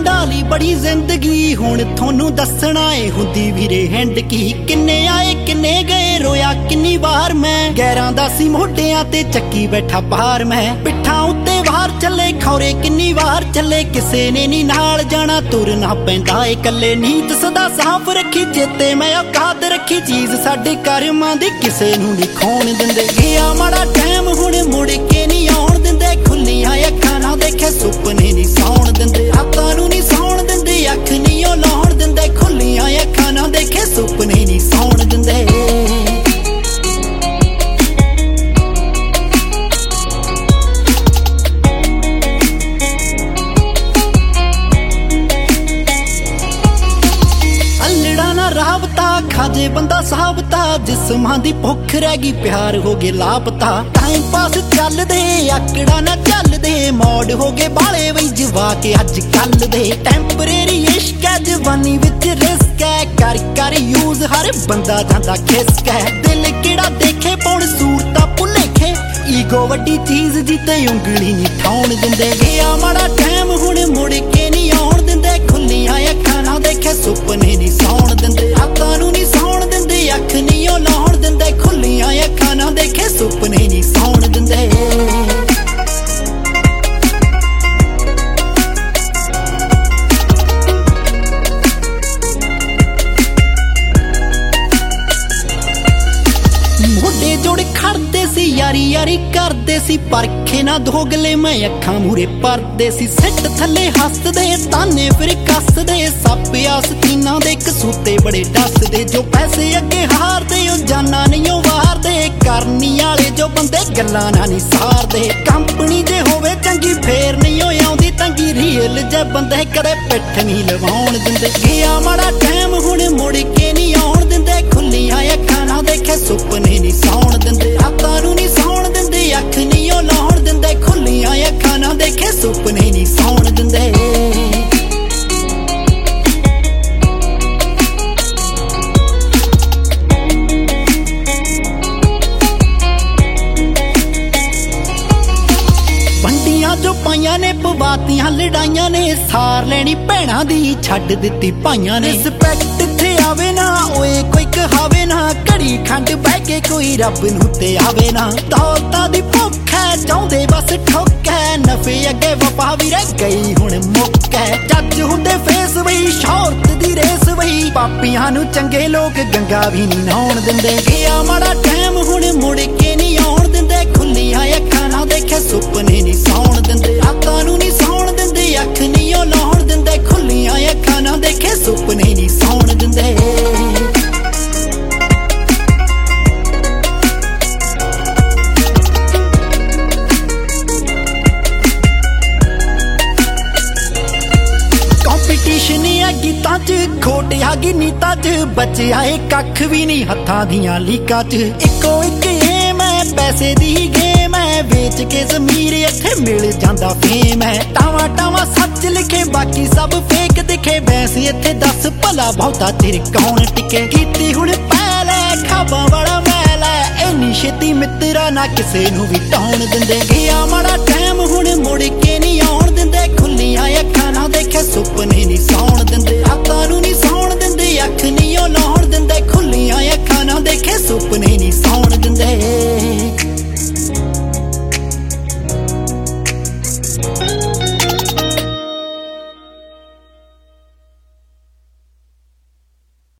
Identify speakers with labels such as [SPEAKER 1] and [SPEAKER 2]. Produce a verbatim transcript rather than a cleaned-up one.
[SPEAKER 1] ढाली बड़ी जिंदगी हुण थोनू दसना ए हुंदी वीरे हिंड की किन्ने आए किन्ने गए रोया किन्नी बार मैं गैरां दा सी मोढियां ते चक्की बैठा बाहर मैं पिट्ठां उत्ते बाहर चले खौरे किन्नी वार चले किसे ने नी नाल जाना तुरना पैंदा ए कल्ले नीत सदा साफ रखी चेते मैं औकात रखी चीज साडे करमां दी किसे नू नी खोण दिंदे गया माड़ा टाइम हुण मुड़ के नी आउण दिंदे खुल्लियां अखां ना देखे सुपने नी सौण दिंदे रातां नू नी सौण दिंदे अख नी ओ लाउण दिंदे खुल्लियां अखां ना देखे सुपने नी सौण दिंदे खाजे बंदा साबता जिस्मां दी भुख रह गई प्यार हो गए लापता टाइम पास चल दे आकड़ा ना चल दे मौड हो गए बाले वही जवा के अज कल दे टैंपरेरी इश्क है जवानी विच रिस्क है कर कर यूज हर बंदा जांदा खिसक है दिल केड़ा देखे पौण सूरता भुलेखे ईगो वड्डी चीज जिते उंगली नी ठाउण दिंदे गया माड़ा टाइम हुण मुड़ के नी आउण दिंदे खुल्लियां अखां ना देखे सुपने नी सौण दिंदे रातां नू नी सौण दिंदे अख नी ओ लाउण दिंदे खुल्लियां अखां ना देखे सुपने नी सौण दिंदे मोढे जोड़ खड़दे सी यारी यारी करदे सी परखे ना दोगले मैं अखां मूरे परदे सी सिट थले हसदे ताने फिर कसदे सप आस्तीना दे कसूते बड़े डसदे जो पैसे अगे हारदे ओ जाना नहीं ओ वारदे करनी आले जो बंदे गल्लां ना नी सारदे कंपनी जे होवे चंगी फेर नहीं ओ आउंदी तंगी रील जे बंदे कदे पिठ नहीं लवाउण दिंदे गया माड़ा टाइम हुण मुड़ के नी आउण दिंदे खुल्लियां अखां ना देखे सुपने नी सौण दिंदे रातां नू नी सौण दिंदे अख नी ओ लाउण दिंदे खुल्लियां अखां ना देखे सुपने नी सौण दिंदे जो पाइयां ने पवातियां लड़ाइयां ने सार लैनी भैणां दी छड्ड दित्ती भाइयां ने रिस्पैक्ट इत्थे आवे ना ओए कोई कहावे ना घड़ी खंड बह के कोई रब नू ते आवे ना दौलतां दी भुख है चाहुंदे बस ठोक है नफे अगे वफा भी रह गई हुण मुक है जज हुंदे फेस वही शौहरत दी रेस वही पापियां नू चंगे लोग गंगा भी नी नहाउण दिंदे गया माड़ा टाइम हुण मुड़ के नी आउण दिंदे खुल्लियां अखां ना देखे सुपने नी सौण दिंदे रातां नू नी सौण दिंदे अख नी ओ लाउण दिंदे खुल्लियां अखां ना देखे सुपने नी सौण दिंदे कंपीटिशन है गीतां च खोट आ गई नीतां च बचिया ए कख भी नहीं हत्थां दियां लीकां च इक्को इक एम है पैसे दी गेम है बेच के जमीर इत्थे मिल जांदा फेम है टावा टावा सच लिखे बाकी सब फेक दिखे बैस इत्थे दस भला बहुता चिर कौन टिके कीती हुण पहल है खाबां वाला महल है इन्नी छेती मित्रा ना किसे नू भी टाउण दिंदे गया माड़ा टाइम हुण मुड़ के नी आउण दिंदे खुल्लियां अखां ना देखे सुपने नी सौण दिंदे रातां नू नी सौण दिंदे अख नी ओ लाउण दिंदे खुल्लियां अखां ना देखे सुपने नी सौण दिंदे